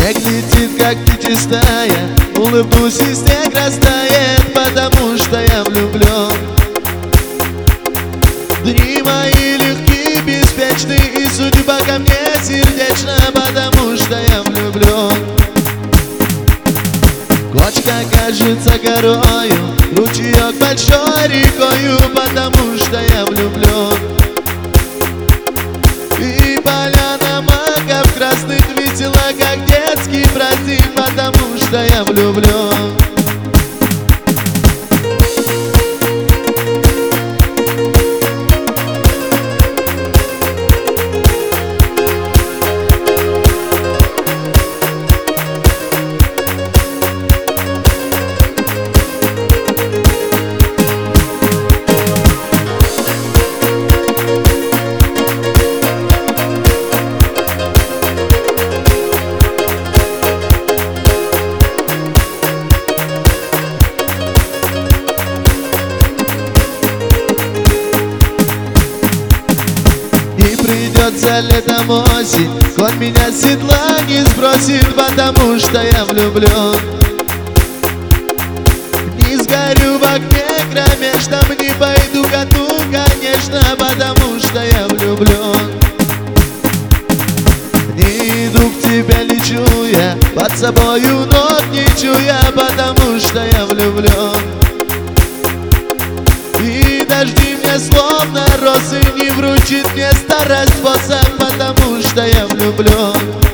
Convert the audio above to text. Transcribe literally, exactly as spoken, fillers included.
Снег летит, как птичья стая, улыбнусь и снег растает, потому что я влюблен. Дни мои легкие, беспечны, и судьба ко мне сердечна, потому что я влюблен. Кочка кажется горою, ручеек большой рекою, потому что я влюблен. И поляна маков красных весела, как детский праздник, потому что я влюблен. Придется летом осень, конь меня с седла не сбросит, потому что я влюблен. Не сгорю в огне кромешном, не пойду ко дну, конечно, потому что я влюблен. Не иду к тебе, лечу я, под собою ног не чуя, потому что я влюблен. И дожди мне словно росы не вручит мне старость посад, потому что я влюблен.